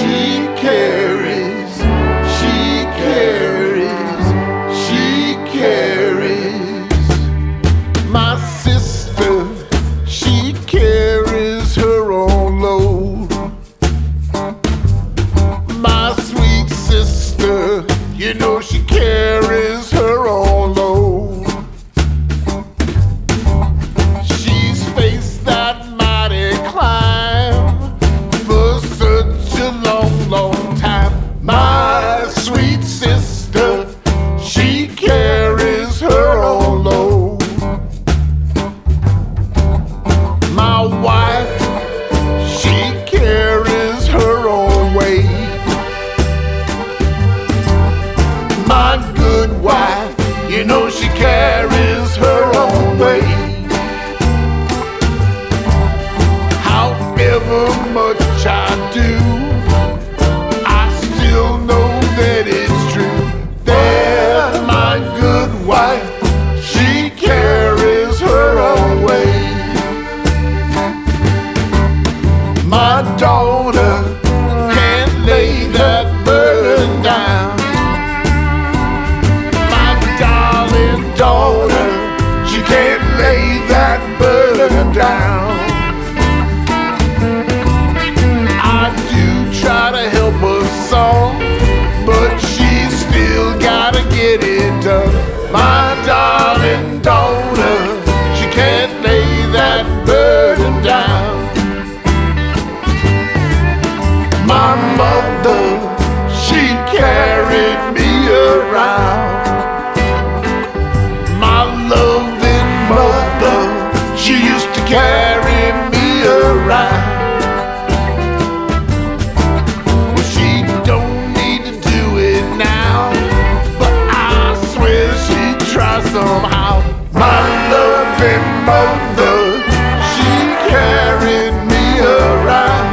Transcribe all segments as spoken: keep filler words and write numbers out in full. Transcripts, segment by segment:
She carries, she carries, she carries. My sister, she carries her own load. My sweet sister, you know she carries her own load. She's faced that mighty climb for such a long, long time. My sweet sister, she carries her own load. My wife, she carries her own weight. My good wife, you know she carries her own weight. However much I do, I still know that it's true. There, my good wife, she carries her own weight. My daughter can't lay that burden down. My darling daughter, she can't lay that burden down. I do try to help her some, but she's still gotta get it done. My darling daughter, she can't lay that burden down. My mother, she carried me around. My loving mother, she used to carry me around. Well, she don't need to do it now, but I swear she tries somehow. My loving mother, she carried me around.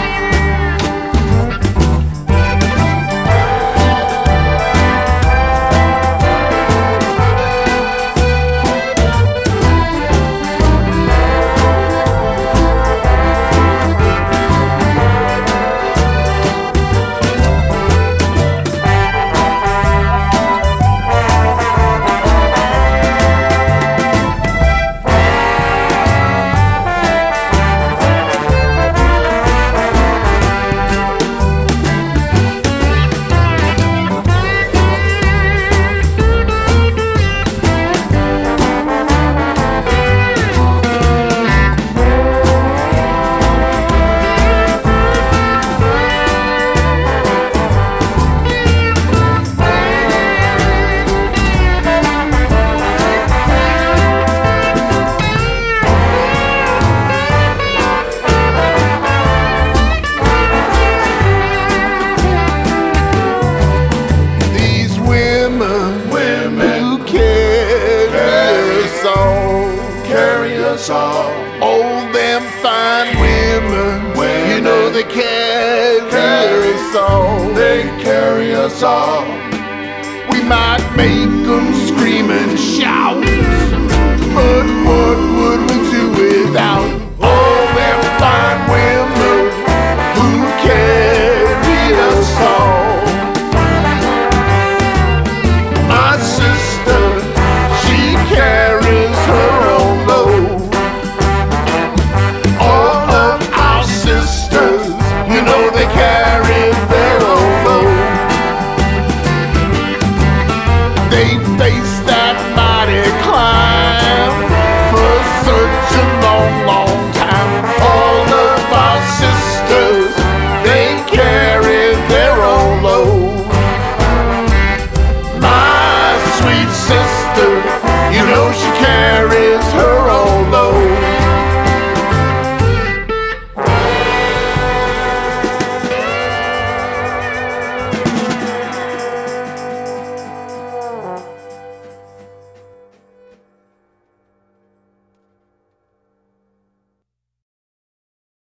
All them fine women, women, you know they carry, carry us all. They carry us all. We might make them scream and shout, but what would we do without all them fine women?